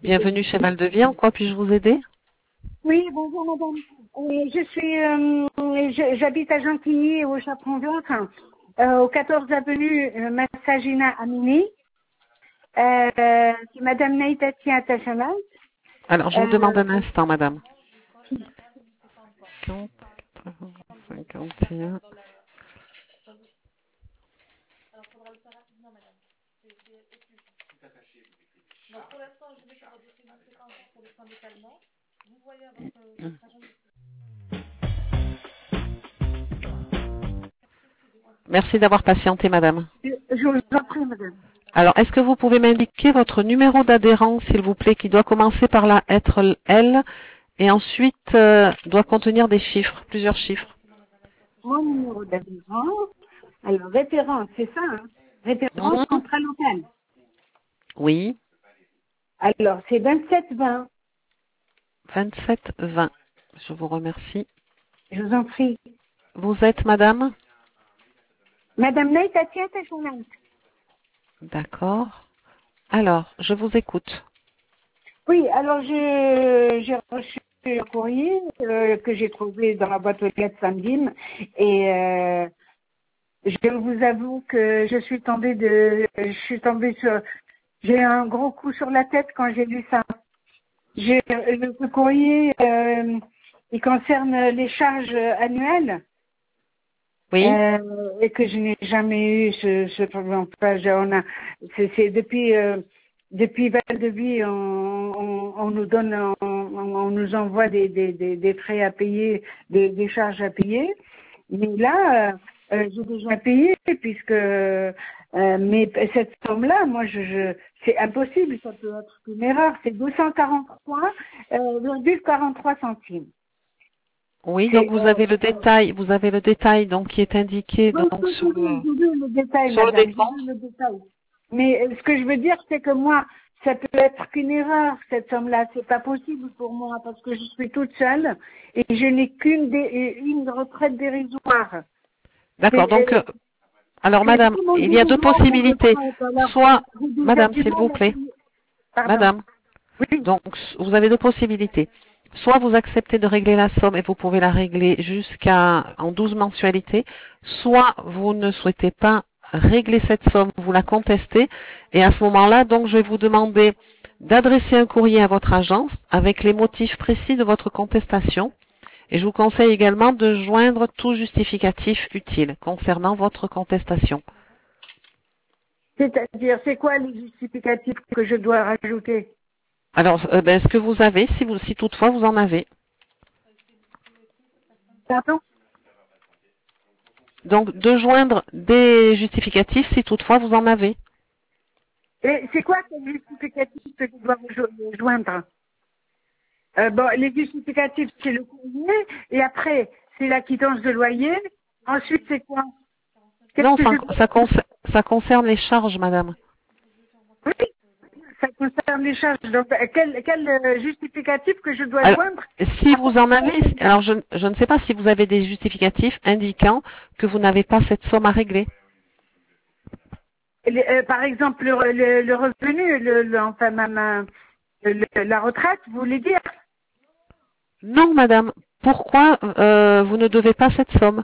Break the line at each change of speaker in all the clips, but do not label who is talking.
Bienvenue chez Val-de-Vie. En quoi puis-je vous aider?
Oui, bonjour madame. J'habite à Gentilly, au Chaperon-Blanc, au 14 avenue Massagina Amini. C'est madame Naïtati Attachana.
Alors, je vous demande un instant, madame. 50, 80, 51. Merci d'avoir patienté, madame.
Je vous en prie, madame.
Alors, est-ce que vous pouvez m'indiquer votre numéro d'adhérent, s'il vous plaît, qui doit commencer par la lettre L et ensuite doit contenir des chiffres, plusieurs chiffres?
Mon numéro d'adhérent, alors référence, c'est ça, hein? Référence
Mhm.
centrale locale.
Oui,
Alors, c'est 2720.
2720. Je vous remercie.
Je vous en prie.
Vous êtes madame?
Madame Naïtati Attachana.
D'accord. Alors, je vous écoute.
Oui, alors j'ai reçu un courrier que j'ai trouvé dans la boîte aux lettres samedi et je vous avoue que je suis tombée sur, j'ai eu un gros coup sur la tête quand j'ai lu ça. Le courrier, il concerne les charges annuelles
Oui,
et que je n'ai jamais eu ce problème. Enfin, c'est depuis Val-de-Vie, on nous donne, on nous envoie des frais à payer, des charges à payer. Mais là, j'ai déjà payé puisque, mais cette somme-là, moi, c'est impossible. Ça peut être une erreur. C'est 243,43 centimes.
oui, donc
C'est,
vous avez le détail donc qui est indiqué
oui,
donc
j'ai vu le détail,
sur le
madame, j'ai
décompte.
vu le détail. Mais ce que je veux dire, c'est que moi, ça peut être qu'une erreur, cette somme-là. C'est pas possible pour moi parce que je suis toute seule et je n'ai une retraite dérisoire.
D'accord,
C'est,
donc alors
c'est
madame,
tout mon
il y a deux
déroulement pour
possibilités.
retraite. Alors,
Soit
j'ai déjà
madame,
du
s'il vous
mal à
plaît.
payer. Pardon.
Madame,
Oui.
donc vous avez deux possibilités. Soit vous acceptez de régler la somme et vous pouvez la régler jusqu'à en 12 mensualités, soit vous ne souhaitez pas régler cette somme, vous la contestez, et à ce moment-là, donc je vais vous demander d'adresser un courrier à votre agence avec les motifs précis de votre contestation, et je vous conseille également de joindre tout justificatif utile concernant votre contestation.
C'est-à-dire, c'est quoi les justificatifs que je dois rajouter?
Alors, ce que vous avez, si toutefois vous en avez.
Pardon?
Donc, de joindre des justificatifs si toutefois vous en avez.
Et c'est quoi ces justificatifs que je dois joindre? Bon, les justificatifs, c'est le courrier, et après, c'est la quittance de loyer. Ensuite, c'est quoi? Qu'est-ce
Non,
que je dois...
ça concerne les charges, madame.
Oui, ça concerne les charges. Donc, quel justificatif que je dois
Alors,
joindre?
si vous en avez, alors je ne sais pas si vous avez des justificatifs indiquant que vous n'avez pas cette somme à régler.
Par exemple, le revenu, enfin, la retraite, vous voulez dire?
Non, madame. Pourquoi vous ne devez pas cette somme?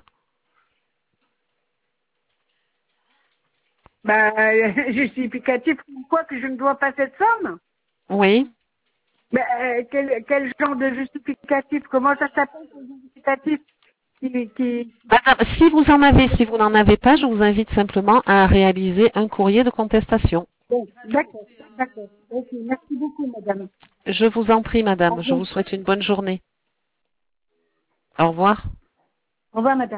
Bah, justificatif, pourquoi que je ne dois pas cette somme?
Oui.
Mais quel genre de justificatif? Comment ça s'appelle ce justificatif qui...
Madame, si vous en avez, si vous n'en avez pas, je vous invite simplement à réaliser un courrier de contestation.
Bon, d'accord, d'accord. Ok, merci beaucoup, madame.
Je vous en prie,
Au
madame. Je
revoir.
vous souhaite une bonne journée. Au revoir.
Au revoir, madame.